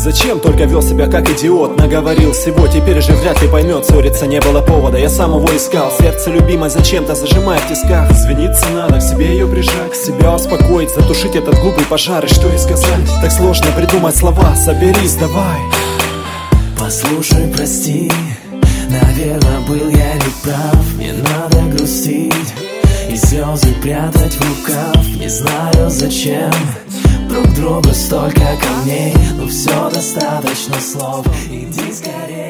Зачем только вел себя как идиот? Наговорил всего, теперь же вряд ли поймет. Ссориться не было повода, я сам его искал. Сердце любимое зачем-то зажимает в тисках. Извиниться надо, к себе ее прижать, себя успокоить, затушить этот глупый пожар. И что ей сказать? Так сложно придумать слова, соберись давай. Послушай, прости, наверное, был я неправ. Не надо грустить и слезы прятать в рукав. Не знаю зачем друг другу столько камней, но все достаточно слов. Иди скорее.